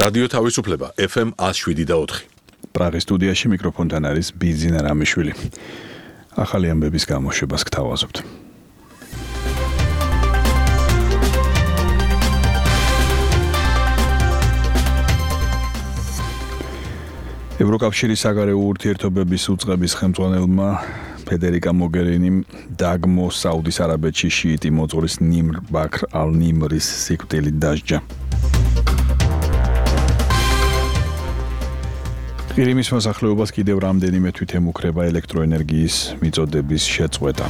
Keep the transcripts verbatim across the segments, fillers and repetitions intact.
რადიო თავისუფლება ეფ ემ one oh seven და four. პრაღის სტუდიაში მიკროფონთან არის ბიზინა რამიშვილი. ახალი ამბების გამოშვებას გთავაზობთ. ევროკავშირის საგარეო ურთიერთობების უწყების ხელმძღვანელმა ფედერიკა მოგერინიმ დაგმო საუდის არაბეთში შიიტი მოძღვრის ნიმრ ბაქრ ალ-ნიმრის სიკვდილით დასჯა. ყირიმის მოსახლეობას კიდევ რამდენიმე თვით ემუქრება ელექტროენერგიის მიწოდების შეწყვეტა.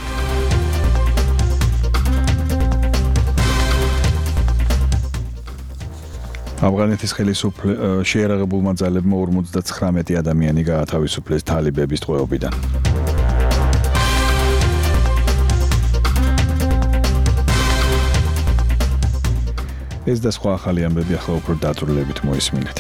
ავღანეთის ხელისუფლებამ შეიარაღებულმა ძალებმა ორმოცდათხრამეტი ადამიანი გაათავისუფლეს თალიბების ტყვეობიდან. ეს და სხვა ახალი ამბები ახლა უფრო დაწვრილებით მოისმინეთ.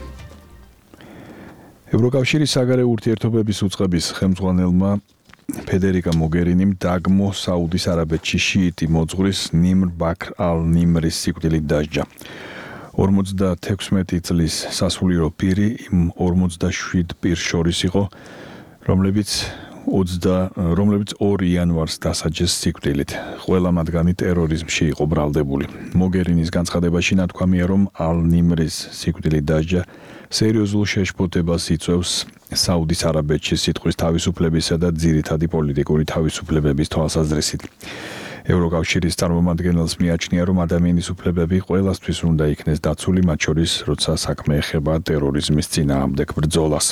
ევროკავშირის საგარეო ურთიერთობების უწყების ხელმძღვანელმა ფედერიკა მოგერინიმ დაგმო საუდის არაბეთში შიიტი მოძღვრის ნიმრ ბაქრ ალ-ნიმრის სიკვდილით დასჯა. ორმოცდათექვსმეტი წლის სასულიერო პირი იმ ორმოცდაშვიდ პირს შორის იყო, რომლებიც რომლებიც ორი იანვარს დასაჯეს სიკვდილით. ყველა მათგანი ტერორიზმში იყო ბრალდებული. მოგერინის განცხადებაში ნათქვამია, რომ ალ-ნიმრის სიკვდილით დასჯა სერიოზულ შეშფოთებას იწვევს საუდის არაბეთში სიტყვის თავისუფლებისა და ძირითადი პოლიტიკური თავისუფლებების თვალსაზრისით. ევროკავშირის წარმომადგენელს მიაჩნია, რომ ადამიანის უფლებები ყველასთვის უნდა იქნეს დაცული, მათ შორის, როცა საქმე ეხება ტერორიზმის წინააღმდეგ ბრძოლას.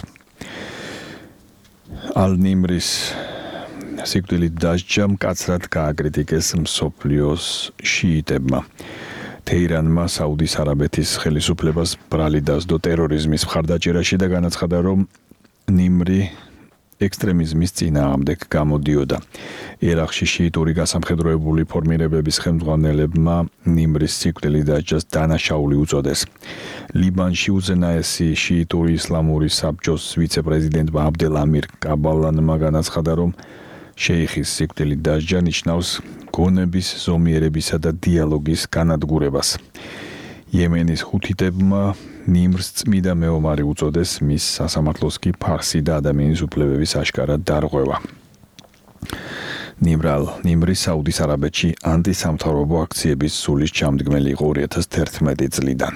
ალ-ნიმრის სიკვდილით დასჯა მკაცრად გააკრიტიკეს მსოფლიოს შიიტებმა. თეირანმა საუდის არაბეთის ხელისუფლებას ბრალი დასდო ტერორიზმის მხარდაჭერაში და განაცხადა, რომ ნიმრი ექსტრემიზმის წინააღმდეგ გამოდიოდა. ერაყში შიიტური გასამხედროებული ფორმირებების ხელმძღვანელებმა ნიმრის სიკვდილით დასჯას დანაშაული უწოდეს. ლიბანში უზენაესი შიიტური ისლამური საბჭოს ვიცე-პრეზიდენტმა აბდელ ამირ კაბალანმა განაცხადა, რომ შეიხის სიკვდილით დასჯა ნიშნავს გონების, ზომიერებისა და დიალოგის განადგურებას. იემენის ჰუთიტებმა ნიმრს წმიდა მეომარი უწოდეს, მის სასამართლოს კი ფარსი და ადამიანის უფლებების აშკარად დარღვევა. ნიმრალ ნიმრი საუდის არაბეთში ანტისამთავრობო აქციების სულის ჩამდგმელი იყო ორი ათას თერთმეტი წლიდან.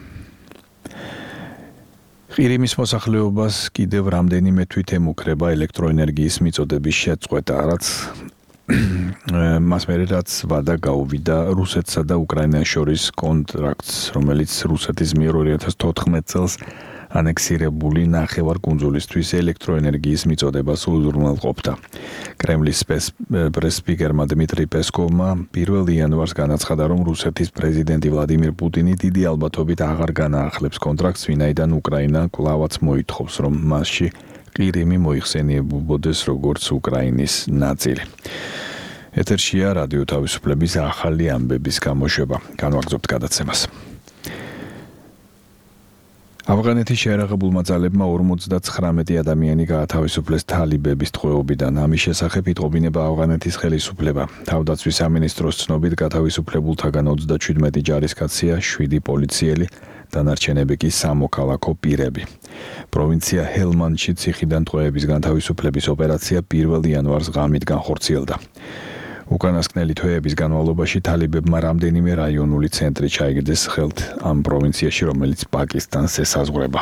ყირიმის მოსახლეობას კიდევ რამდენიმე თვით ემუქრება ელექტროენერგიის მიწოდების შეწყვეტა, რაც მას მერე რაც ვადა გაუვიდა რუსეთსა და უკრაინას შორის კონტრაქტს, რომელიც რუსეთის მიერ ორი ათას თოთხმეტ წელს ანექსირებული ნახევარკუნძულისთვის ელექტროენერგიის მიწოდებას უზრუნველყოფდა. კრემლის პრეს-სპიკერმა დმიტრი პესკოვმა პირველ იანვარს განაცხადა, რომ რუსეთის პრეზიდენტი ვლადიმირ პუტინი დიდი ალბათობით აღარ განაახლებს კონტრაქტს, ვინაიდან უკრაინა კვლავაც მოითხოვს, რომ მასში ყირიმი მოიხსენიებულდეს როგორც უკრაინის ნაწილი. ეთერშია რადიო თავისუფლების ახალი ამბების გამოშვება. განვაგრძობთ გადაცემას. ავღანეთის შეიარაღებულმა ძალებმა ორმოცდათხრამეტი ადამიანი გაათავისუფლეს თალიბების ტყვეობიდან. ამის შესახებ იტყობინება ავღანეთის ხელისუფლება. თავდაცვის სამინისტროს ცნობით გათავისუფლებულთაგან ოცდაჩვიდმეტი ჯარისკაცია, შვიდი პოლიციელი, დანარჩენები კი სამოქალაქო პირები. პროვინცია ჰელმანდში ციხიდან ტყვეების განთავისუფლების ოპერაცია პირველ იანვარს ღამით განხორციელდა. უკანასკნელი თვეების განმავლობაში თალიბებმა რამდენიმე რაიონული ცენტრი ჩაიგდეს ხელთ ამ პროვინციაში, რომელიც პაკისტანს ესაზღვრება.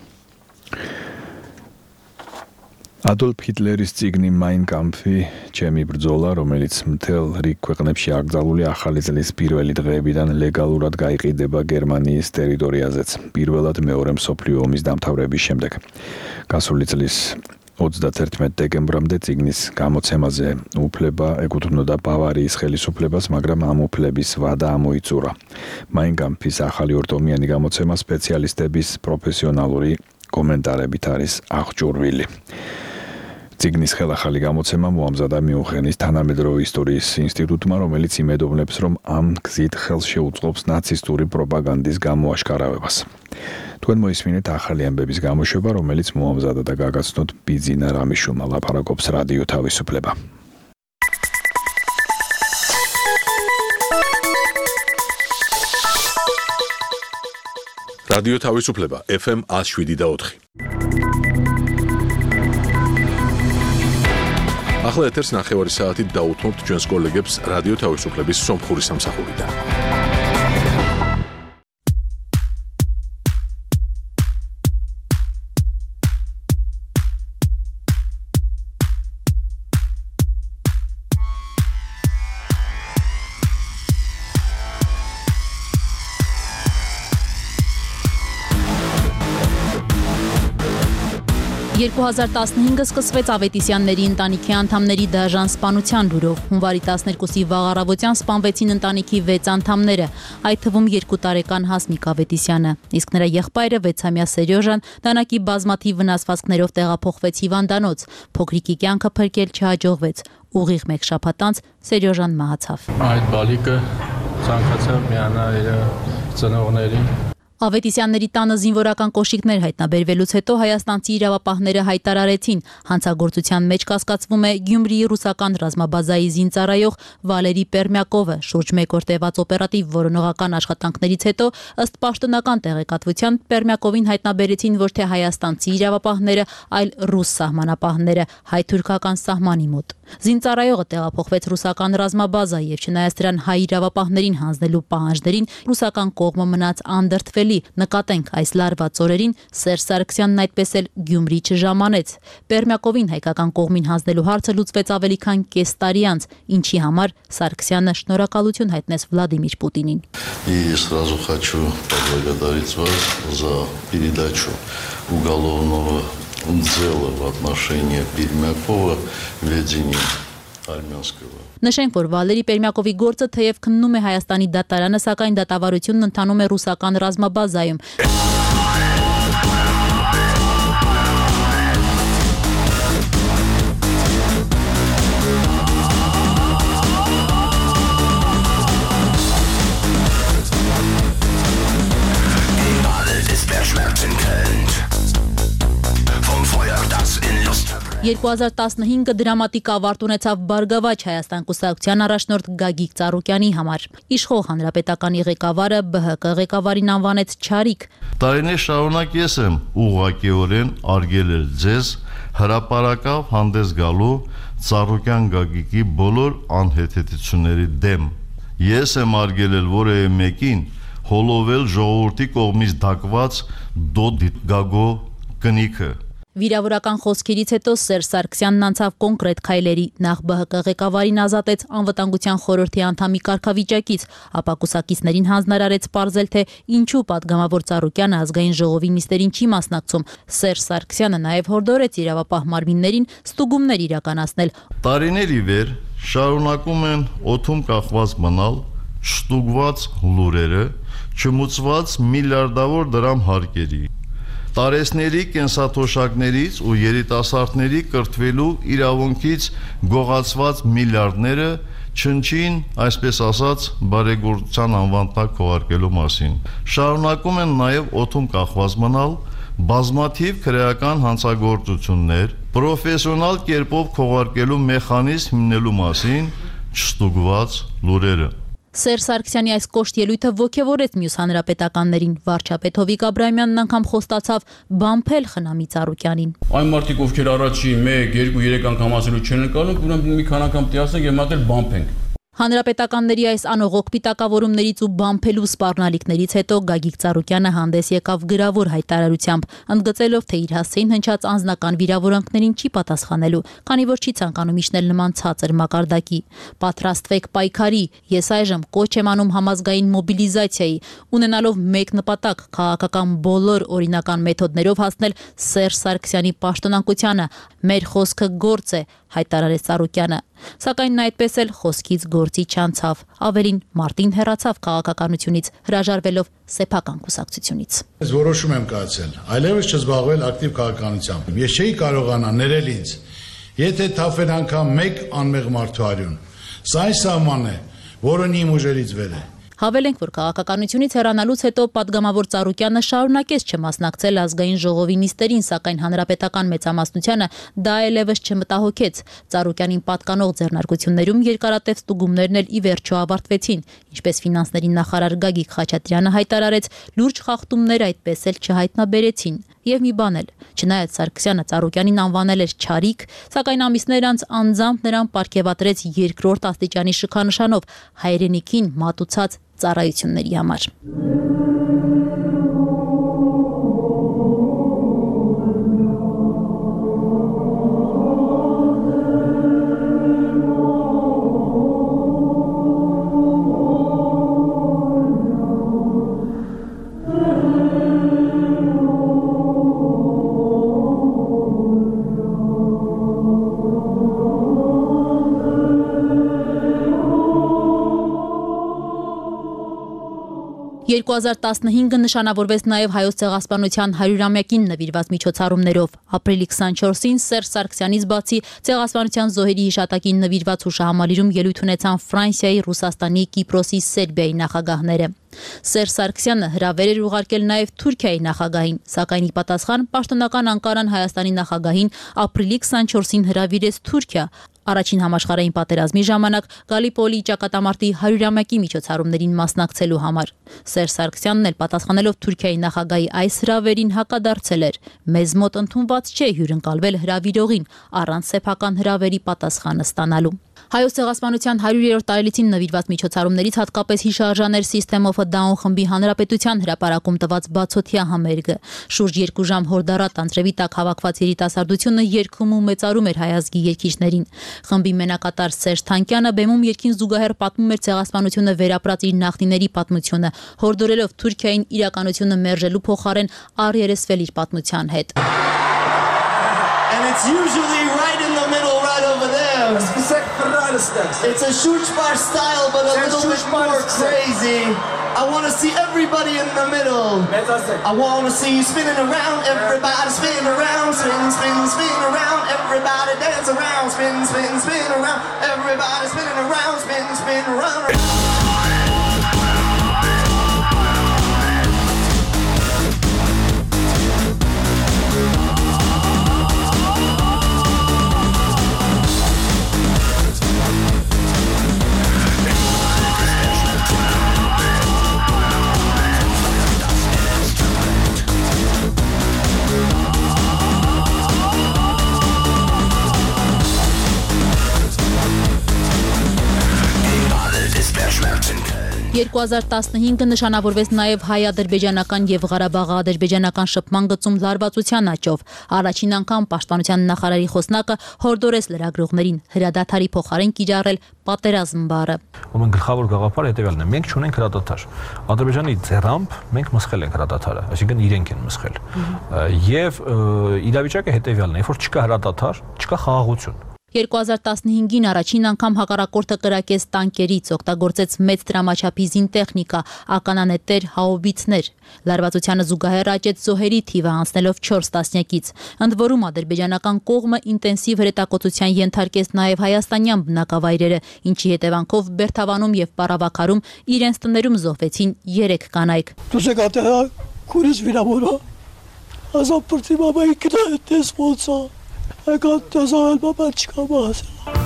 ადოლფ ჰიტლერის წიგნი მაინ კამფი, ჩემი ბრძოლა, რომელიც მთელ რიგ ქვეყნებში აკრძალული ახალი წლის პირველი დღეებიდან ლეგალურად გაიყიდება გერმანიის ტერიტორიაზეც, პირველად მეორე მსოფლიო ომის დამთავრების შემდეგ. გასული წლის ოცდათერთმეტ დეკემბრამდე წიგნის გამოცემაზე უფლება ეკუთვნოდა ბავარიის ხელისუფლებას, მაგრამ ამ უფლების ვადა ამოიწურა. მაინ კამფის ახალი ორტომიანი გამოცემა სპეციალისტების პროფესიონალური კომენტარებით არის აღჭურვილი. წიგნის ხელახალი გამოცემა მოამზადა მიუნხენის თანამედროვე ისტორიის ინსტიტუტმა, რომელიც იმედოვნებს, რომ ამ გზით ხელს შეუწყობს ნაცისტური პროპაგანდის გამოაშკარავებას. თქვენ მოისმინეთ ახალი ამბების გამოშვება, რომელიც მოამზადა და გაგაცნოთ ბიზინა რამიშვილმა, ლაპარაკობს რადიო თავისუფლება. რადიო თავისუფლება F M one oh seven და ოთხი. ახლა ეთერს ნახევარი საათით დაუთმობთ ჩვენს კოლეგებს რადიო თავისუფლების სომხური სამსახურიდან. երկու հազար տասնհինգը սկսվեց Ավետիսյանների ընտանիքի անդամների դաժան սպանության լուրով։ Հունվարի տասներկուսի վաղ առավոտյան սպանվեցին ընտանիքի վեց անդամները, այդ թվում երկու տարեկան Հասմիկ Ավետիսյանը, իսկ նրա եղբայրը վեցամյա Սերյոժան դանակի բազմաթիվ վնասվածքներով տեղափոխվեց հիվանդանոց։ Փոքրիկի կյանքը փրկել չհաջողվեց։ Ուղիղ մեկ շաբաթ անց Սերյոժան մահացավ։ Այդ բալիկը ցանկացավ միանալ իր ծնողներին։ Ավետիսյանների տանը զինվորական կոշիկներ հայտնաբերվելուց հետո հայաստանցի իրավապահները հայտարարեցին, հանցագործության մեջ կասկածվում է Գյումրիի ռուսական ռազմաբազայի զինծառայող Վալերի Պերմյակովը։ Շուրջ մեկ օր տևած օպերատիվ որոնողական աշխատանքներից հետո ըստ պաշտոնական տեղեկատվության Պերմյակովին հայտնաբերեցին ոչ թե հայաստանցի իրավապահները, այլ ռուս սահմանապահները հայ-թուրքական սահմանի մոտ։ Զինծառայողը տեղափոխվեց ռուսական ռազմաբազա եւ չնայած դրան հայ իրավապահներին հանձնելու պահանջներին ռուսական կողմը մնաց անդրդվելի։ Նկատենք այս լարված օրերին Սերժ Սարգսյանն այդպես էլ Գյումրի չժամանեց։ Պերմյակովին հայկական կողմին հանձնելու հարցը լուծվեց ավելի քան կես տարի անց, ինչի համար Սարգսյանը շնորհակալություն հայտնեց Վլադիմիր Պուտինին։ И сразу хочу поблагодарить вас за передачу уголовного дела в отношении Пермякова в ведении армянского. Նշենք, որ Վալերի Պերմյակովի գործը թեև քննում է Հայաստանի դատարանը, սակայն դատավարությունն ընթանում է ռուսական ռազմաբազայում։ երկու հազար տասնհինգը դրամատիկ ավարտ ունեցավ Բարգավաճ Հայաստան կուսակցության առաջնորդ Գագիկ Ծառուկյանի համար։ Իշխող հանրապետականի ղեկավարը B H K ղեկավարին անվանեց Չարիք։ Տարիներ շարունակ ես եմ ուղղակիորեն արգելել ձեզ հրապարակավ հանդես գալու Ծառուկյան Գագիկի բոլոր անհեթեթությունների դեմ։ Ես եմ արգելել որևէ մեկին հոլովել ժողովրդի կողմից դակված դոդի գագո կնիքը։ Վիրավորական խոսքերից հետո Սերժ Սարգսյանն անցավ կոնկրետ քայլերի, նախ B H K ղեկավարին ազատեց անվտանգության խորհրդի անդամի կարգավիճակից, ապա կուսակիցներին հանձնարարեց պարզել, թե ինչու պատգամավոր Ծառուկյանը ազգային ժողովի նիստերին չի մասնակցում։ Սերժ Սարգսյանը նաև հորդորեց իրավապահ մարմիններին ստուգումներ իրականացնել։ Տարիներ ի վեր շարունակում են օդում կախված մնալ չստուգված լուրերը, չմուծված միլիարդավոր դրամ հարկերի։ Տարեսների կենսաթոշակներից ու երիտասարդների կրթվելու իրավունքից գողացված միլիարդները չնչին, այսպես ասած, բարեգործության անվան տակ քողարկելու մասին։ Շարունակում են նաև օդում կախված մնալ բազմաթիվ քրեական հանցագործություններ, պրոֆեսիոնալ կերպով քողարկելու մեխանիզմ հիմնելու մասին չստուգված լուրերը։ Սերժ Սարգսյանի այս կոշտ ելույթը ոգևորեց մյուս հանրապետականներին։ Վարչապետ Հովիկ Աբրահամյանն անգամ խոստացավ բամփել Խնամի Ծառուկյանին։ Այն մարդիկ, ովքեր առաջի մեկ, երկու, երեք անգամ ասելու չեն ընկալում, ուրեմն մի քանի անգամ տիասենք եւ մատել բամփենք։ Հանրապետականների այս անողոք պիտակավորումներից ու բամփելու սպառնալիքներից հետո Գագիկ Ծառուկյանը հանդես եկավ գրավոր հայտարարությամբ, ընդգծելով, թե իր հասցեին հնչած անձնական վիրավորանքներին չի պատասխանելու, քանի որ չի ցանկանում իջնել նման ցածր մակարդակի։ Պատրաստվեք պայքարի, ես այժմ կոչ եմ անում համազգային մոբիլիզացիայի, ունենալով մեկ նպատակ՝ քաղաքական բոլոր օրինական մեթոդներով հասնել Սերժ Սարգսյանի պաշտոնակությանը։ Մեր խոսքը գործ է, հայտարարեց Ծառուկյանը։ Սակայն նա այդպես էլ խոսքից գործի չանցավ, ավելին մարտին հեռացավ քաղաքականությունից, հրաժարվելով սեփական կուսակցությունից։ Ես որոշում եմ կայացել, այլևս չզբաղվել ակտիվ քաղաքականությամբ։ Ես չէի կարողանա ներել ինձ, եթե թափեր անգամ մեկ անմեղ մարդու արյուն։ Սա այն սահմանն է, որն իմ ուժերից վեր է։ Հավելենք, որ քաղաքականությունից հեռանալուց հետո պատգամավոր Ծառուկյանը շարունակեց չմասնակցել ազգային ժողովի նիստերին, սակայն հանրապետական մեծամասնությանը դա այլևս չմտահոգեց։ Ծառուկյանին պատկանող ձեռնարկություններում երկարատև ստուգումներն էլ ի վերջո ավարտվեցին, ինչպես ֆինանսների նախարար Գագիկ Խաչատրյանը հայտարարեց, լուրջ խախտումներ այդպես էլ չհայտնաբերեցին։ Եվ մի բան էլ, չնայած Սարգսյանը Ծառուկյանին անվանել էր չարիք, սակայն ամիսներ անց անձամբ նրան պարգևատրեց երկրորդ աստիճանի շքանշանով հայրենիքին մատուցած ծառայությունների համար։ երկու հազար տասնհինգը նշանավորվեց նաև Հայոց ցեղասպանության հարյուրամյակին նվիրված միջոցառումներով։ Ապրիլի քսանչորսին Սերժ Սարգսյանից բացի ցեղասպանության զոհերի հիշատակին նվիրված հուշահամալիրում ելույթ ունեցան Ֆրանսիայի, Ռուսաստանի, Կիպրոսի, Սերբիայի նախագահները։ Սերժ Սարգսյանը հրավեր էր ուղարկել նաև Թուրքիայի նախագահին, սակայն ի պատասխան պաշտոնական Անկարան Հայաստանի նախագահին ապրիլի քսանչորսին հրավիրեց Թուրքիա, առաջին համաշխարհային պատերազմի ժամանակ Գալիպոլի ճակատամարտի հարյուրամյակի միջոցառումներին մասնակցելու համար։ Սերժ Սարգսյանն էլ պատասխանելով Թուրքիայի նախագահի այս հրավերին հակադարձել էր. «Մեզ մոտ ընդունված չէ հյուրընկալվել հրավիրողին առանց սեփական հրավերի պատասխանը ստանալու»։ Հայոց ցեղասպանության հարյուրերորդ տարելիցին նվիրված միջոցառումներից հատկապես հիշարժան էր System of a Down խմբի հանրապետության հրապարակում տված բացօթյա համերգը։ Շուրջ երկու ժամ հորդառատ անձրևի տակ հավաքված երիտասարդությունը երգում ու մեծարում էր հայ ազգի երգիչներին։ Խմբի մենակատար Սերժ Թանկյանը բեմում երգին զուգահեռ պատմում էր ցեղասպանությունը վերապրած իր նախնիների պատմությունը, հորդորելով Թուրքիային իրականությունը մերժելու փոխարեն առերեսվել իր պատմության հետ։ And it's usually right in the middle, right over there. It's a Schuchbar style, but a little bit more crazy. I want to see everybody in the middle. I want to see you spinning around, everybody spin around, spin, spin, spin around, everybody dance around, spin, spin, spin around, everybody spinning around, spin, spin around. երկու հազար տասնհինգը նշանավորվեց նաև հայ-ադրբեջանական եւ Ղարաբաղ-ադրբեջանական շփման գծում լարվածության աճով։ Առաջին անգամ պաշտպանության նախարարի խոսնակը հորդորեց լրագրողներին հրադադարի փոխարեն կիրառել պատերազմ բառը։ Ուրեմն գլխավոր գաղափարը հետեւյալն է. մենք չունենք հրադադար։ Ադրբեջանի ձեռամբ մենք մսխել ենք հրադադարը, այսինքն իրենք են մսխել։ Եվ իրավիճակը հետեւյալն է, որ չկա հրադադար, չկա խաղաղություն։ երկու հազար տասնհինգին առաջին անգամ հակառակորդը կրակեց տանկերից, օգտագործեց մեծ դրամաչափի զինտեխնիկա, ականանետեր, հաուբիցներ։ Լարվածությանը զուգահեռ աճեց զոհերի թիվը անցնելով չորս տասնյակից։ Ընդ որում ադրբեջանական կողմը ինտենսիվ հրետակոծության ենթարկեց նաև հայաստանյան բնակավայրերը, ինչի հետևանքով Բերթավանում եւ Պարավաքարում իրենց տներում զոհվեցին երեք կանայք։ I got this all my chicas.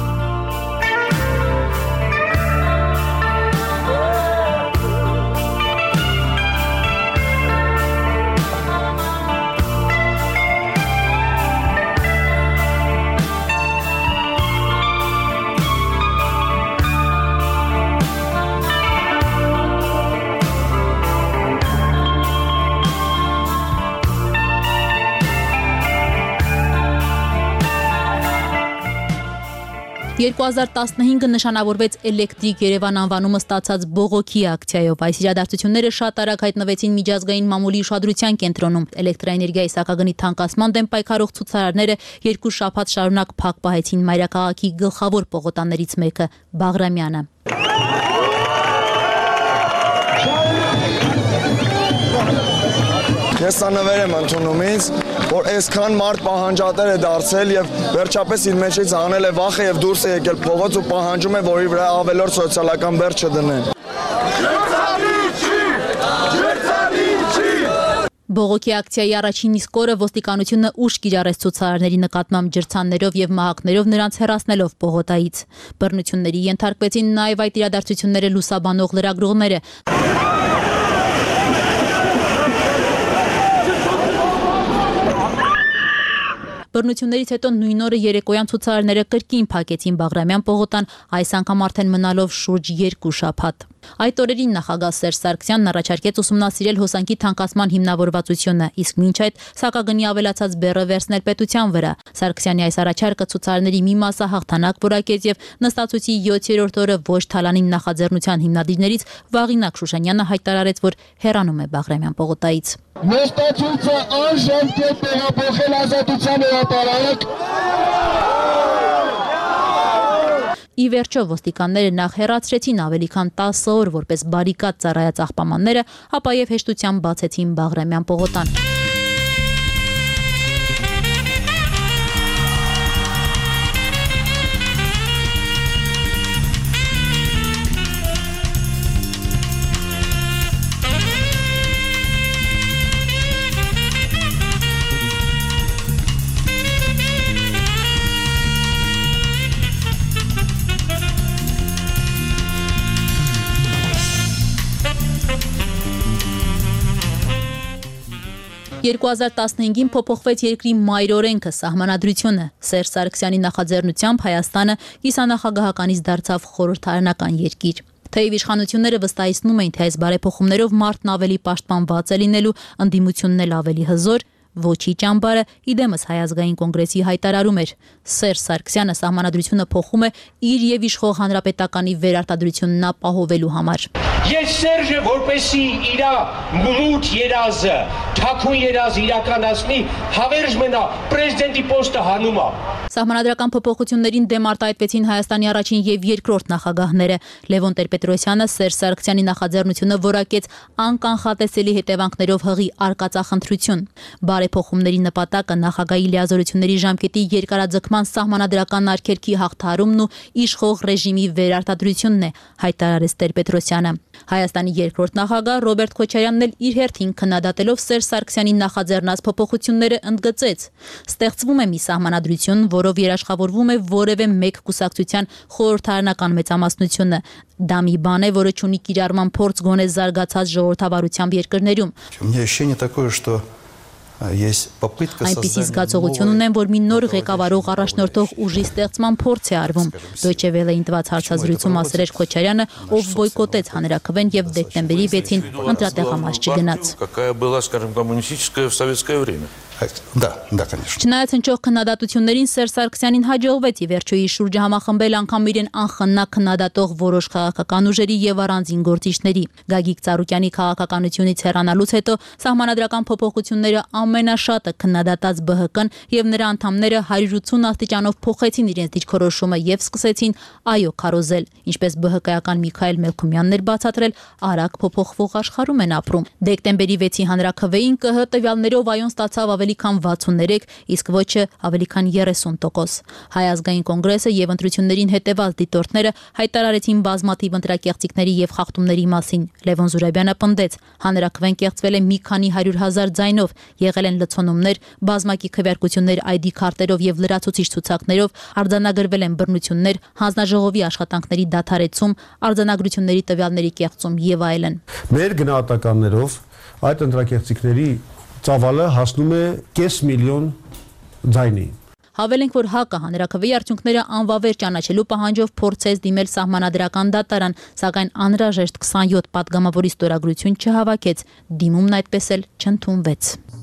երկու հազար տասնհինգը նշանավորվեց Էլեկտրիկ Երևան անվանումը ստացած բողոքի ակցիայով։ Այս իրադարձությունները շատ արագ հայտնվեցին միջազգային մամուլի ուշադրության կենտրոնում։ Էլեկտրաէներգիայի սակագնի թանկացման դեմ պայքարող ցուցարարները երկու շաբաթ շարունակ փակ պահեցին մայրաքաղաքի գլխավոր պողոտաներից մեկը՝ Բաղրամյանը։ Ես սա նվեր եմ ընդունում ինձ, որ այսքան մարդ պահանջատեր է դարձել եւ վերջապես իր մեջից անել է վախը եւ դուրս է եկել փողոց ու պահանջում է, որ իր վրա ավելորդ սոցիալական բեռ չդնեն։ Բողոքի ակցիայի առաջին իսկ օրը ոստիկանությունը ուշ կիրառեց ցուցարարների նկատմամբ ջրցաններով եւ մահակներով նրանց հեռացնելով պողոտայից։ Բռնությունների ենթարկվեցին նաեւ այդ իրադարձությունները լուսաբանող լրագրողները։ Բռնություններից հետո նույն օրը երեկոյան ցուցարարները կրկին փակեցին Բաղրամյան պողոտան, այս անգամ արդեն մնալով շուրջ երկու շաբաթ։ Այդ օրերին նախագահ Սերժ Սարգսյանն առաջարկեց ուսումնասիրել հոսանքի թանկացման հիմնավորվածությունը, իսկ մինչ այդ սակագնի ավելացած բեռը վերցնել պետության վրա։ Սարգսյանի այս առաջարկը ցուցարարների մի մասը հաղթանակ որակեց եւ նստածույցի յոթերորդ օրը ոչ թալանին նախաձեռնության հիմնադիրներից Վաղինակ Շուշանյանը հայտարարեց, որ հեռանում է Բաղրամյան պողոտայից։ Նստածույցը անժամկետ տեղափոխել Ազատության հրապարակ։ Ի վերջո ոստիկանները նախ հեռացրեցին ավելի քան տասը օր որպես բարիկադ ծառայած աղբամանները, ապա եւ հեշտությամբ բացեցին Բաղրամյան պողոտան։ երկու հազար տասնհինգին փոփոխվեց երկրի մայրօրենքը, սահմանադրությունը։ Սերժ Սարգսյանի նախաձեռնությամբ Հայաստանը կիսանախագահականից դարձավ խորհրդարանական երկիր։ Թեև իշխանությունները վստահեցնում էին, թե այս բարեփոխումներով մարդն ավելի պաշտպանված է լինելու, ընդդիմությունն էլ ավելի հզոր, ոչի ճամբարը իդեմս Հայ ազգային կոնգրեսի հայտարարում էր։ Սերժ Սարգսյանը սահմանադրությունը փոխում է իր եւ իշխող հանրապետականի վերարտադրությունն ապահովելու համար։ Ես Սերժը որպեսի իր մուլուտ երազը, թաքուն երազը իրականացնի, հավերժ մնա պրեզիդենտի պոստը հանում է։ Սահմանադրական փոփոխություններին դեմ արտահայտվեցին Հայաստանի առաջին եւ երկրորդ նախագահները։ Լևոն Տեր-Պետրոսյանը Սերժ Սարգսյանի նախաձեռնությունը որակեց անկանխատեսելի հետևանքներով հղի արկածախնդրություն։ Բարեփոխումների նպատակը նախագահի լիազորությունների ժամկետի երկարաձգման սահմանադրական արգելքի հաղթահարումն ու իշխող ռեժիմի վերարտադրությունն է, հայտարարեց Տեր-Պետրոսյանը։ Հայաստանի երկրորդ նախագահ Ռոբերտ Քոչարյանն էլ իր հերթին քննադատելով Սերժ Սարգսյանի նախաձեռնած փոփոխությունները ընդգծեց. ստեղծվում է մի սահմանադրություն, որով երաշխավորվում է որևէ մեկ կուսակցության խորհրդարանական մեծամասնությունը։ Դա մի բան է, որը չունի կիրառման փորձ գոնե զարգացած ժողովրդավարությամբ երկրներում։ Այնպիսի զգացողություն ունեմ, որ մի նոր ղեկավարող առաջնորդող ուժի ստեղծման փորձ է արվում։ Դոյչե վելեին տված հարցազրույցում ասել էր Քոչարյանը, ով բոյկոտեց հանրաքվեն եւ դեկտեմբերի վեցին ընտրատեղամաս չգնաց։ Да, да, конечно. Չնայած հնչող քննադատություններին Սերժ Սարգսյանին հաջողվեց ի վերջո իր շուրջը համախմբել անգամ իրեն անխնա քննադատող որոշ քաղաքական ուժերի եւ առանձին գործիչների։ Գագիկ Ծառուկյանի քաղաքականությունից հեռանալուց հետո սահմանադրական փոփոխությունները ամենաշատը քննադատած Բ Հ Կն եւ նրա անդամները հարյուր ութսուն աստիճանով փոխեցին իրենց դիրքորոշումը եւ սկսեցին այո քարոզել։ Ինչպես Բ Հ Կայական Միքայել Մելքումյանն էր բացատրել, արագ փոփոխվող աշխարհում են ապրում։ Դեկտեմբերի վեցի հանրաքվեին Կ Հ տվյալներով այոն ստացավ ավելի քան վաթսուններեք, իսկ ոչը ավելի քան երեսուն տոկոս։ Հայ ազգային կոնգրեսը եւ ընտրություններին հետեւած դիտորդները հայտարարեցին բազմաթիվ ընտրակեղծիքների եւ խախտումների մասին։ Լևոն Զուրաբյանը պնդեց, հանրաքվեն կեղծվել է մի քանի հարյուր հազար ձայնով, եղել են լցոնումներ, բազմակի քվեարկություններ այ դի քարտերով եւ լրացուցիչ ցուցակներով, արձանագրվել են բռնություններ, հանձնաժողովի աշխատանքների դադարեցում, արձանագրությունների տվյալների կեղծում եւ այլն։ Մեր գնահատականներով այդ ընտրակեղծիքների ծավալը հասնում է կես միլիոն ձայնի։ Հավելենք, որ ՀԱԿ-ը հանրաքվեի արդյունքները անվավեր ճանաչելու պահանջով փորձեց դիմել սահմանադրական դատարան, սակայն անհրաժեշտ քսանյոթ պատգամավորի ստորագրություն չհավաքեց, դիմումն այդպես էլ չընդունվեց։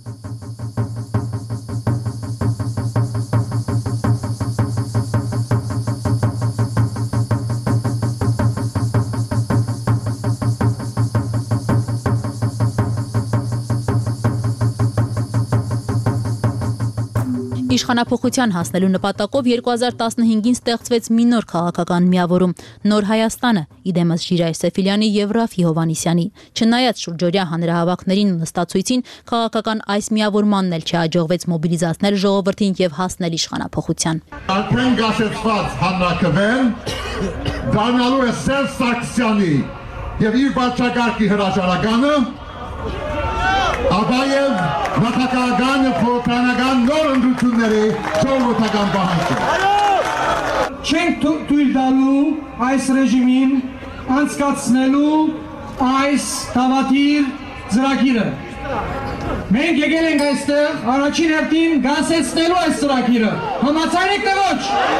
Իշխանափոխության հասնելու նպատակով երկու հազար տասնհինգին ստեղծվեց մի նոր քաղաքական միավորում՝ Նոր Հայաստանը, իդեմս Ժիրայր Սեֆիլյանի եւ Ռաֆի Հովհաննիսյանի։ Չնայած շուրջօրյա հանրահավաքներին ու նստածույցին, քաղաքական այս միավորմանն էլ չհաջողվեց մոբիլիզացնել ժողովրդին եւ հասնել իշխանափոխության։ Արդեն գասեցված հանրաքվեն դառնալու է Սերժ Սարգսյանի եւ իր վարչակարգի հրաժարականը ապա եւ վատակական խորհրդանական նոր ընդրությունների ժողովրդական պահանջը։ Չենք թույլ տալու այս ռեժիմին անցկացնելու այս դավադիր ծրագիրը։ Մենք եկել ենք այստեղ առաջին հերթին գասեցնելու այս ծրագիրը։ Համաձայն եք թե ոչ։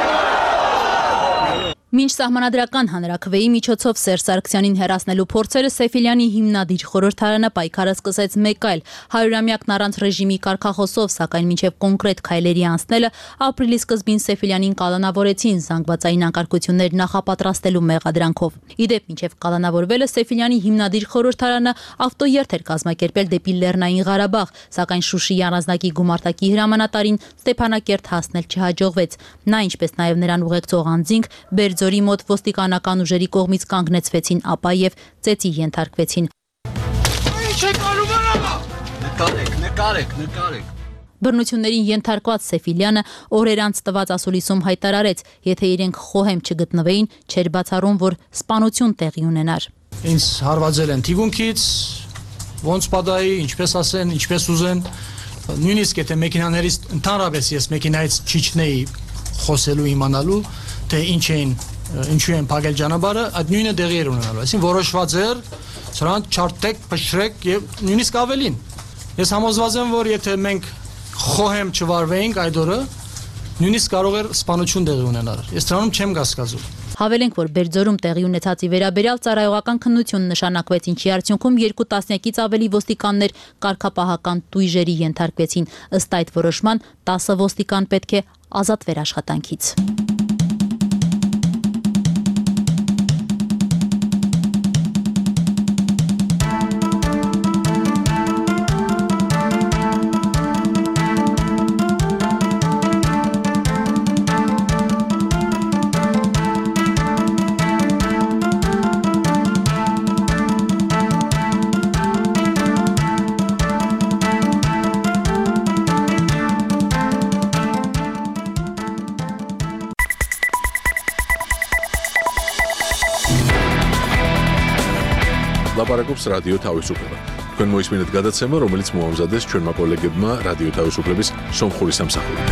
Մինչ սահմանադրական հանրաքվեի միջոցով Սերժ Սարգսյանին հեռացնելու փորձերը Սեֆիլյանի հիմնադիր խորհրդարանը պայքարը սկսեց մեկ այլ հարյուրամյակն առանց ռեժիմի կարգախոսով, սակայն մինչև կոնկրետ քայլերի անցնելը ապրիլի սկզբին Սեֆիլյանին կալանավորեցին զանգվածային անկարգություններ նախապատրաստելու մեղադրանքով։ Իդեպ մինչև կալանավորվելը Սեֆիլյանի հիմնադիր խորհրդարանը ավտոերթ էր կազմակերպել դեպի Լեռնային Ղարաբաղ, սակայն Շուշիի առանձնակի գումարտակի հրամանատարին Ստեփանակերտ հասնել չհաջողվեց։ Նա, ինչպես նաև նրան ուղեկցող անձինք, Բերձորի մոտ ոստիկանական ուժերի կողմից կանգնեցվեցին, ապա եւ ծեծի ենթարկվեցին։ Նկարեք, նկարեք, նկարեք։ Բռնություններին ենթարկված Սեֆիլյանը օրեր անց տված ասուլիսում հայտարարեց, եթե իրենք խոհեմ չգտնվեին, չէր բացառում, որ սպանություն տեղի ունենար։ Ինձ հարվածել են թիվունքից, ոնց պատահի, ինչպես ասեն, ինչպես ուզեն, նույնիսկ եթե մեքենաներից ընդհանրապես ես մեքենայից չիջնեի խոսելու իմանալու, թե ինչ էին, ինչու են փակել ճանապարհը, այդ նույնը տեղի էր ունենալու։ Այսինքն որոշված էր, սրանք չարտեք, փշրեք եւ նույնիսկ ավելին։ Ես համոզված եմ, որ եթե մենք խոհեմ չվարվեինք այդ օրը, նույնիսկ կարող էր սպանություն տեղի ունենալ։ Ես դրանում չեմ կասկածում։ Հավելենք, որ Բերձորում տեղի ունեցածի վերաբերյալ ծառայողական քննություն նշանակվեց, ինչի արդյունքում երկու տասնյակից ավելի ոստիկաններ կարգապահական տույժերի ենթարկվեցին։ Ըստ այդ որոշման տասը ոստիկան պետք է ազատվեր աշխատանքից։ ლაპარაკობს რადიო თავისუფლება. თქვენ მოისმინეთ გადაცემა, რომელიც მოამზადეს ჩვენმა კოლეგებმა რადიო თავისუფლების სომხური სამსახური.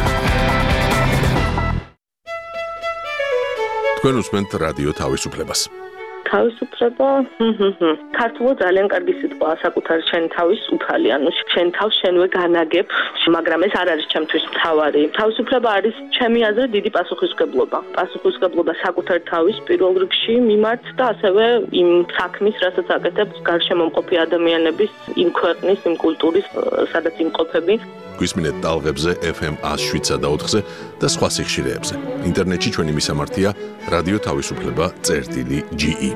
თქვენ უსმენთ რადიო თავისუფლებას. თავისუფლება, ქართულად ძალიან კარგი სიტყვაა საკუთარი შენი თავის უფალი, ანუ შენ თავს შენვე განაგებ, მაგრამ ეს არ არის ჩემთვის მთავარი. თავისუფლება არის ჩემი აზრით დიდი პასუხისმგებლობა. პასუხისმგებლობა საკუთარი თავის პირველ რიგში მიმართ და ასევე იმ საქმის, რასაც აკეთებს გარშემო მყოფი ადამიანების, იმ ქვეყნის, იმ კულტურის, სადაც იმყოფები. გვისმინეთ ტალღებზე ეფ ემ ათს შვიდსა და ოთხზე და სხვა სიხშირეებზე. ინტერნეტში ჩვენი მისამართია რადიო თავისუფლება წერტილი ჯი ი.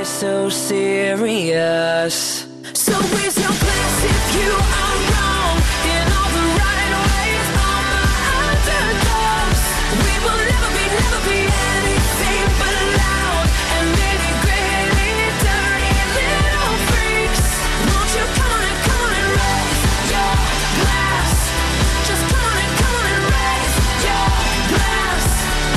so serious? So raise your glass if you are wrong in all the right ways. I'm the underdogs. We will never be, never be anything but loud and nitty gritty, dirty little freaks. Won't you come on and come on and raise your glass? Just come on and come on and raise your glass.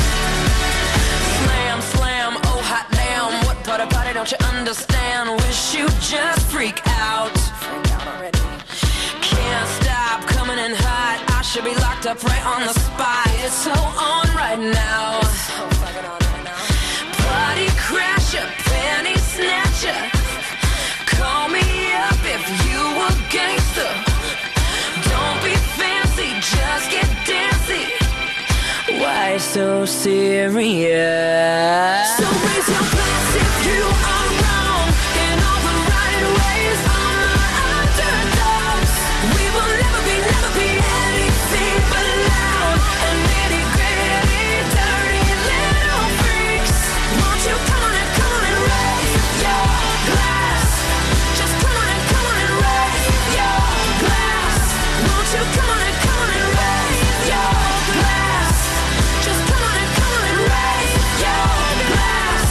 Slam, slam, oh hot damn. What part of party don't you understand? Wish you just freak out. Freak out already. Can't stop coming in hot. I should be locked up right on the spot. It's so on right now. So fucking on right now. Party crasher, penny snatcher. Call me up if you a gangster. Don't be fancy, just get dancy. Why so serious? So raise your glass if you are wrong in all the right ways. I'm the underdogs. We will never be, never be anything but loud and nitty gritty, dirty little freaks. Won't you come on and come on and raise your glass? Just come on and come on and raise your glass. Won't you come on and come on and raise your glass? Just come on and come on and raise your glass.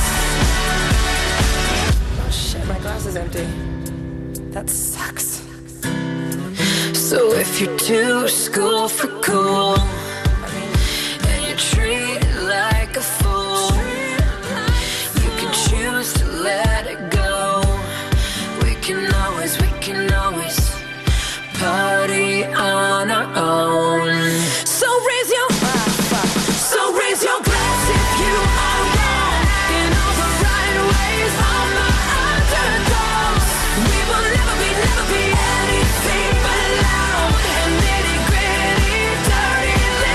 Oh shit, my glass is empty. That sucks. So if you're too school for cool and you treat it like a fool, you can choose to let it go. We can always, we can always party on our own. So raise your So raise your glass if you are wrong in all the right ways. I'm the underdogs. We will never be, never be anything but loud and nitty gritty, dirty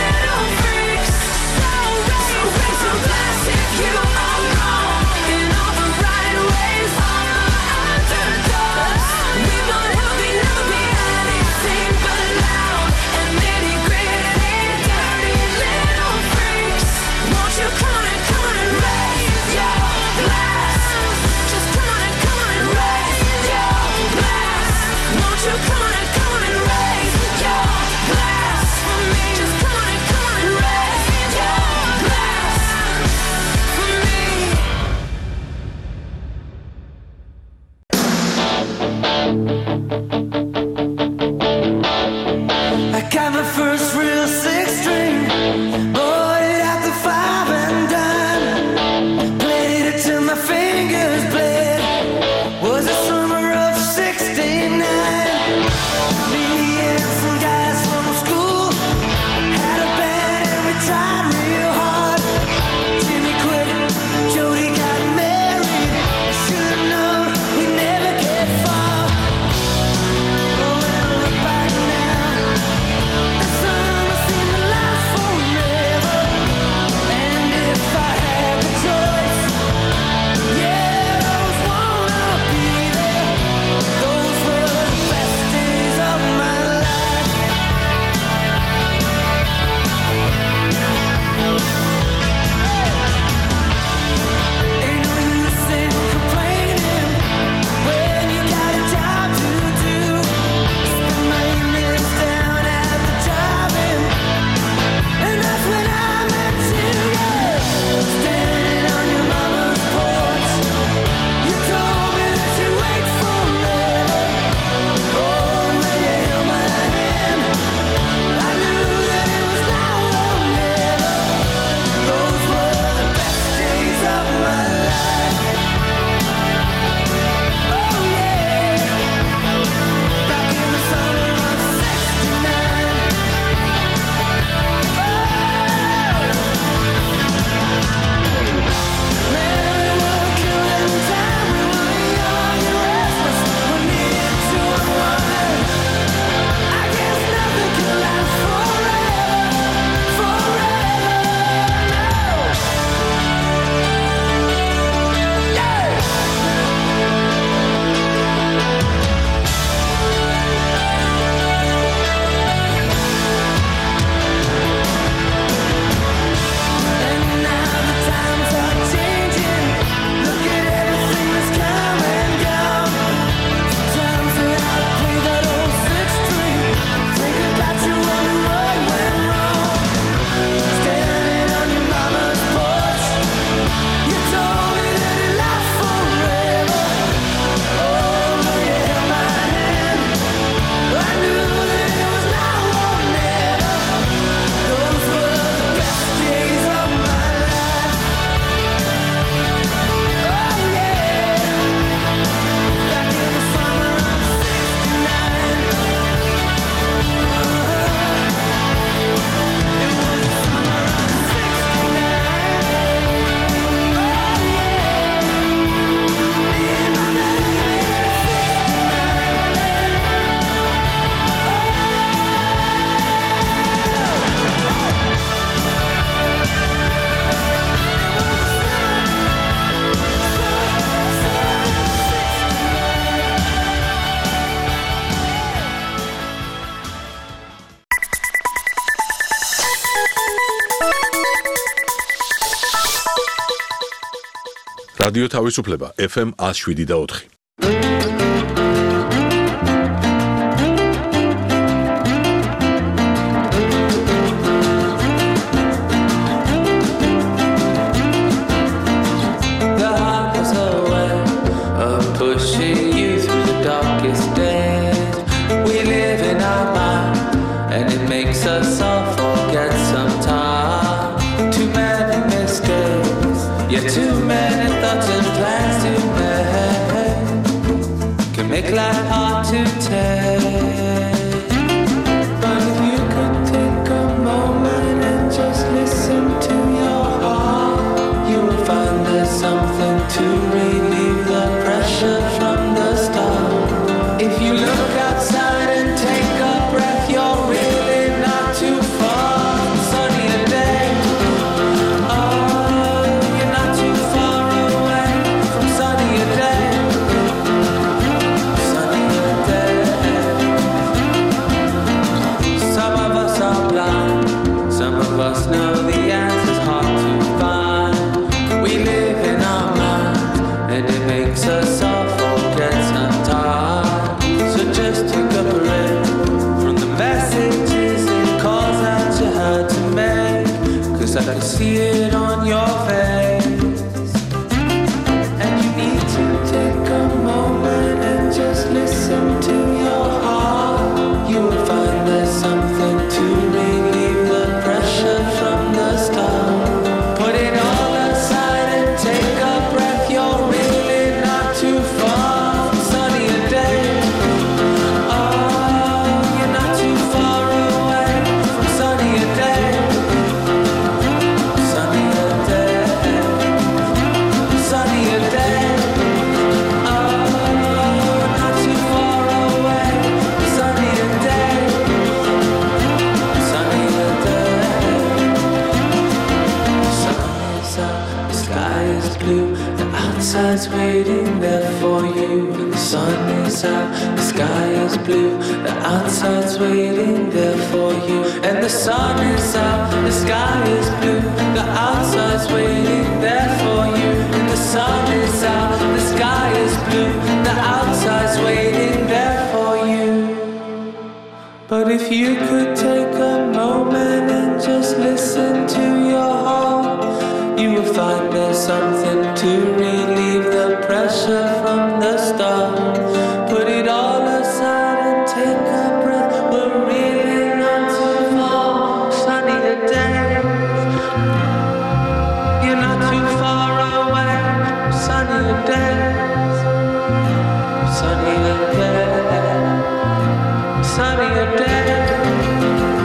რადიო თავისუფლება F M one oh seven და four. Life hard to take, but if you could take a moment and just listen to your heart, you will find there's something to relieve the pressure from the start. If you look outside and take a breath, you're really not too far from sunnier days. Oh, you're not too far away from sunnier days. Some of us know the answer's hard to find. We live in our minds, and it makes us all forget sometimes. So just take a breath from the messages and calls that you had to make, 'cause I can see it on your face. And you need to take a moment and just listen to your heart. You will find there's something to relieve the pressure from the start. Put it all aside and take a breath. You're really not too far from sunnier days. Oh, you're not too far away from sunnier days. Sunnier days. Sunnier days. Oh, not too far away from sunnier days. Sunnier days. Sun is up, the sky is blue, the outside's waiting there for you. And the sun is out, the sky is blue, the outside's waiting there for you. And the sun is out, the sky is blue, the outside's waiting there for you. And the sun is out, the sky is blue, the outside's waiting there for you. But if you could take a moment and just listen to your heart, you will find there's something to relieve the pressure from the start. Put it all aside and take a breath. We're really not too far. Sunnier days. You're not too far away. Sunnier days. Sunnier days. Sunnier days.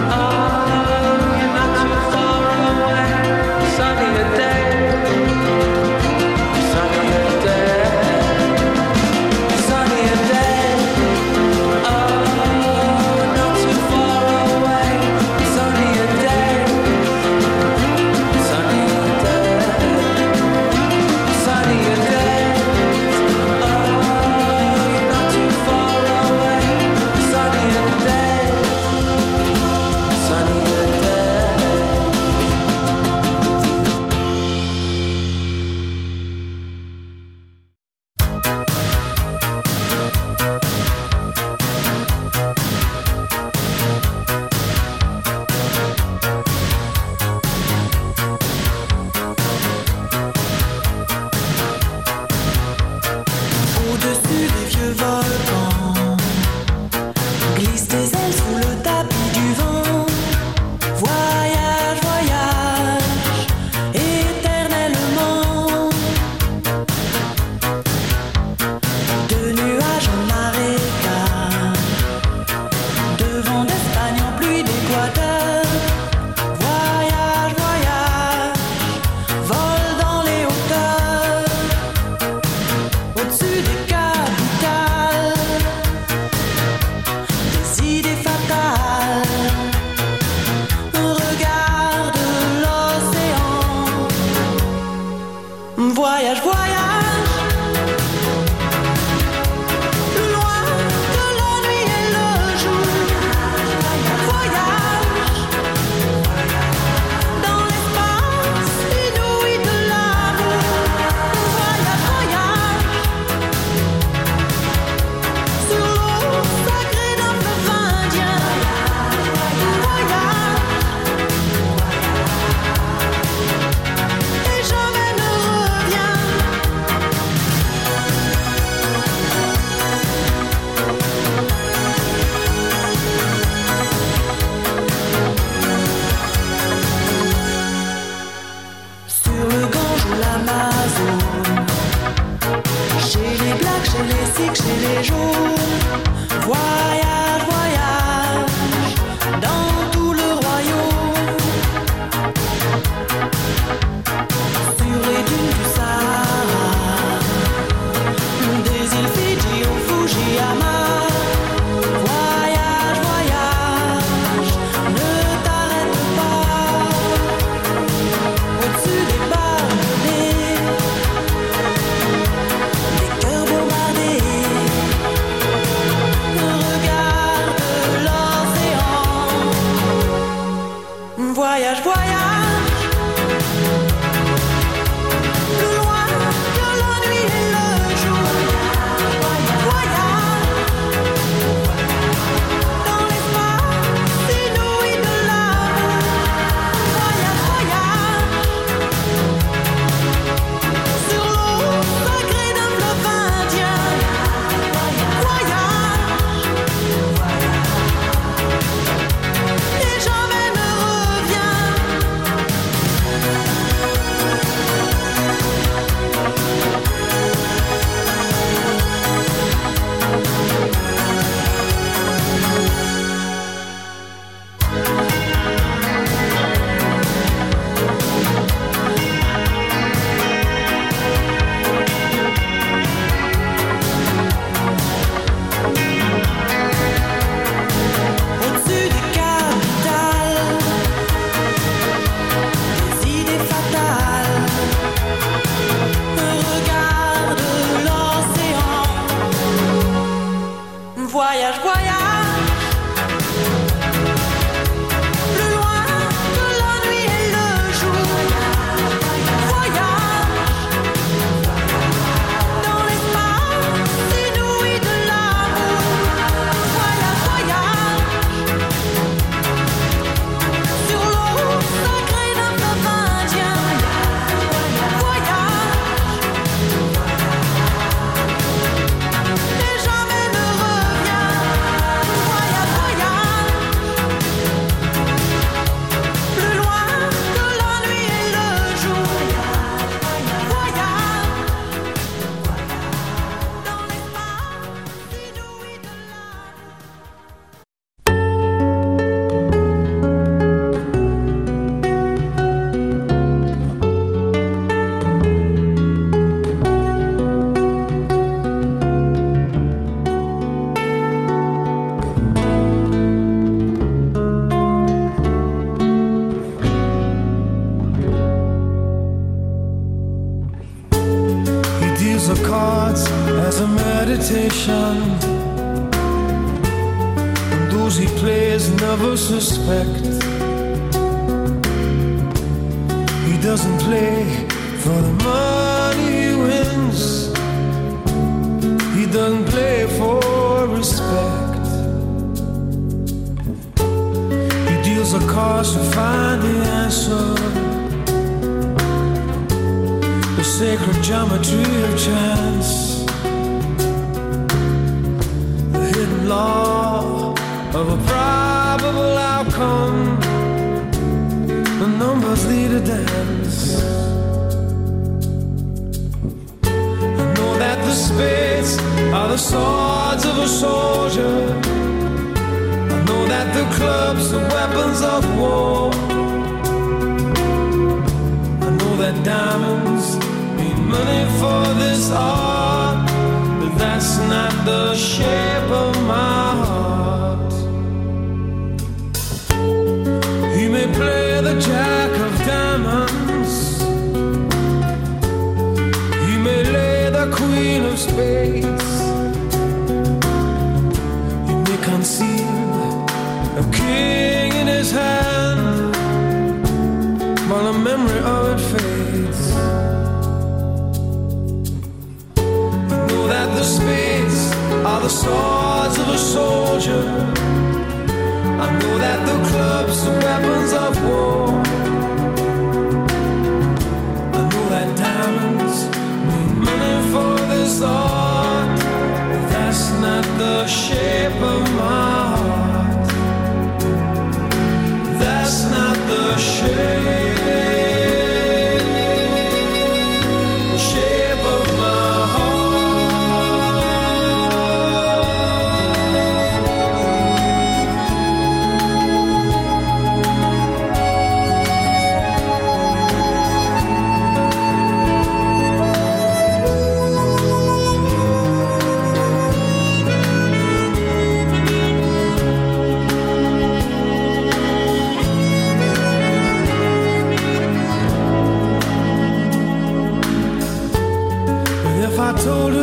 jours. Voyage, voyage dans tout le royaume. Sur les dunes du Sahara, des îles Fidji au Fujiyama. Voyage, voyage, ne t'arrête pas. Au-dessus des barbelés, des cœurs bombardés. Regarde l'océan. Voyage, voyage, plus loin que la nuit et le jour. Voyage dans l'espace inouï de l'amour. Voyage, voyage sur l'eau sacrée d'un fleuve indien. Voyage et jamais ne reviens. Au-dessus des capitales, des idées fatales. Regarde l'océan. Voyage, voyage, plus loin que la nuit et le jour. Voyage dans l'espace inouï de l'amour. Voyage, voyage sur l'eau sacrée d'un fleuve indien. Voyage et jamais ne reviens. Voyage, voyage plus loin que la nuit et le jour. Voyage dans l'espace inouï de He deals the cards as a meditation, and those he plays never suspect. He doesn't play for the money he wins. He doesn't play for respect. He deals the cards to find the answer, the sacred geometry of chance, the hidden law of a probable outcome. The numbers lead a dance. I know that the spades are the swords of a soldier. I know that the clubs are weapons of war. I know that diamonds mean money for this art, but that's not the shape of my heart. He may play the jack of diamonds, he may lay the queen of spades, he may conceal a king in his hand while the memory of it fades. I know that the spades are the swords of a soldier. I know that the clubs are weapons of war. I know that diamonds mean money for this art, but that's not the shape of my heart. That's not the shape, shape of my heart.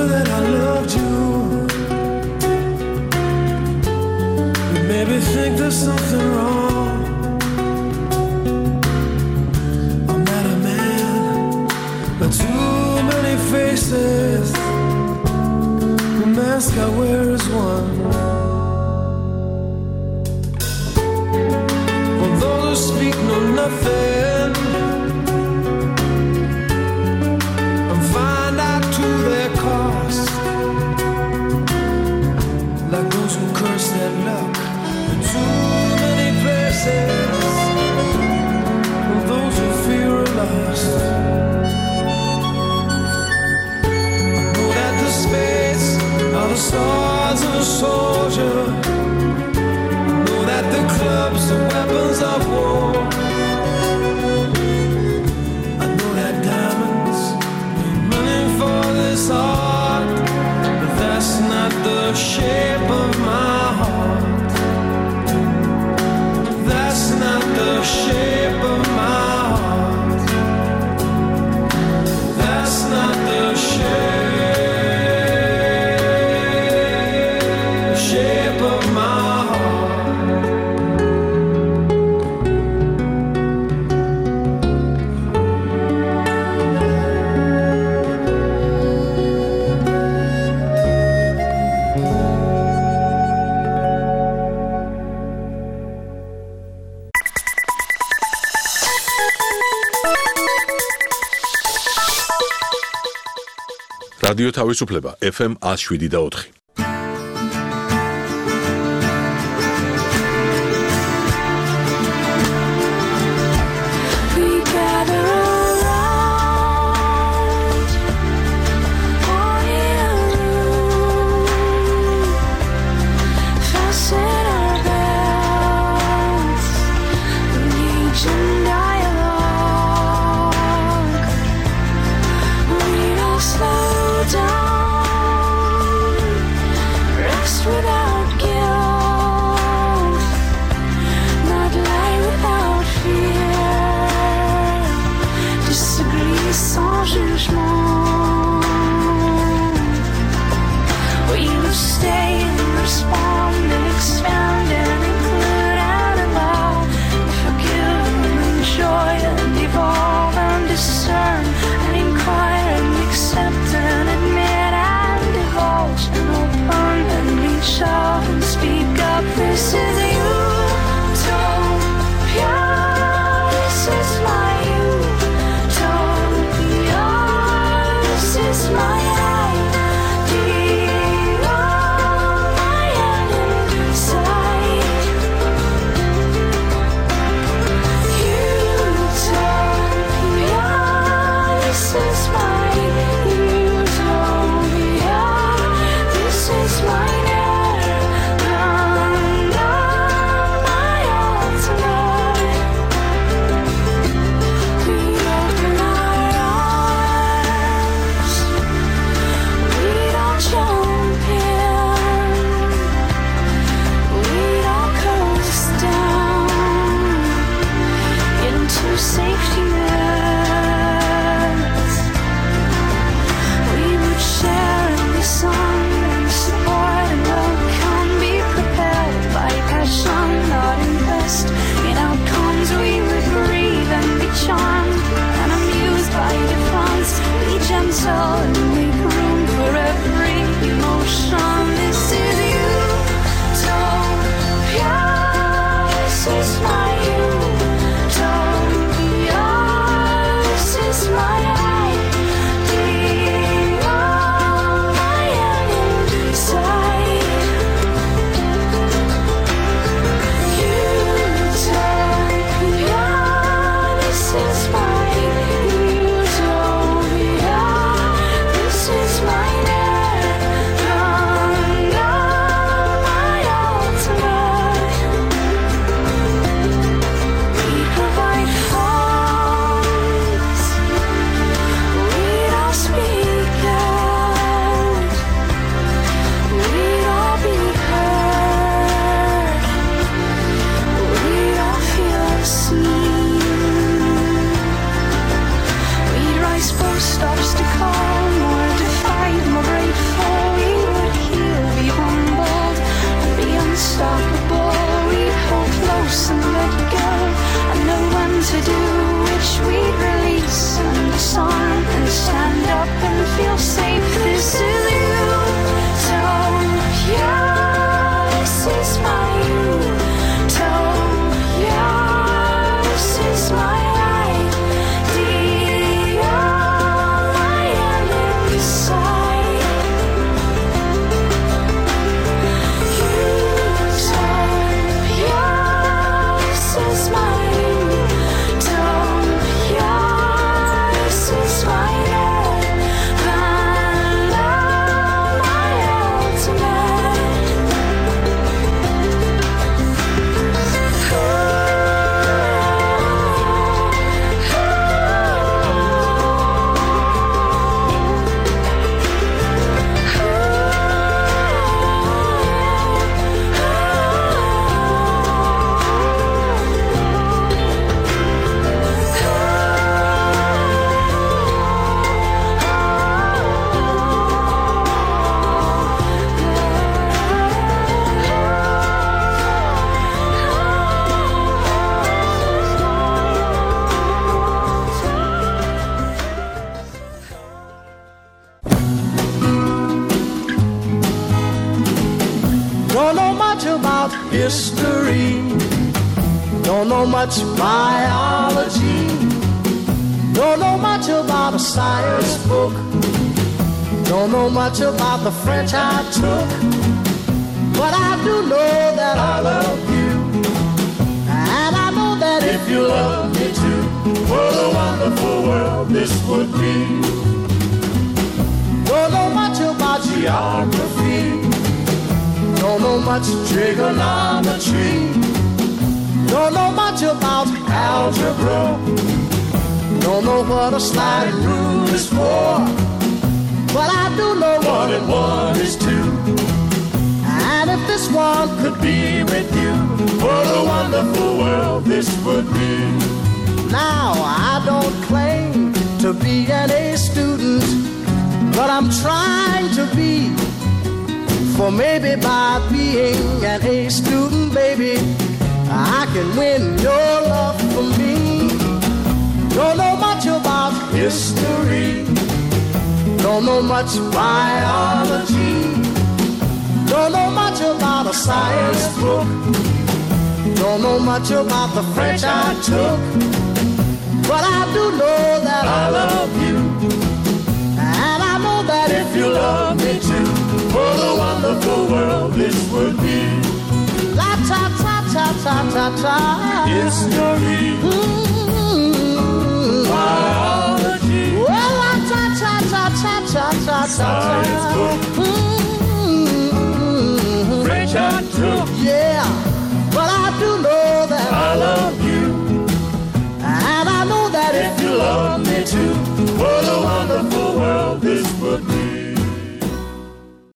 that I loved you. You made me think there's something wrong. I'm not a man, but too many faces. The mask I wear is one. For those who speak know nothing and find out to their cost, like those who curse their luck in too many places, and those who fear are lost. I know that the spades are the swords of a soldier. I know that the clubs are weapons of war. I know that diamonds mean money for this art, but that's not the shape of my heart. That's not the shape of my heart. That's not the shape, shape of my heart. რადიო თავისუფლება F M one oh seven და four. Slow down. Don't know much about history. Don't know much biology. Don't know much about a science book. Don't know much about the French I took. But I do know that I love you. And I know that if you love me too, what a wonderful world this would be. Don't know much about geography. Don't know much trigonometry. Don't know much about algebra. Don't know what a sliding rule is for. But I do know one and one is two. And if this one could be with you, what a wonderful world this would be. Now I don't claim to be an A student, but I'm trying to be. For maybe by being an A student, baby, I can win your love for me. Don't know much about history. Don't know much biology. Don't know much about a science book. Don't know much about the French I took. But I do know that I love you. And I know that if you love me too, what a wonderful world this would be. La ta ta ta ta ta ta. History. Mm-hmm. Biology. Well, la ta ta ta ta ta ta ta. Science book.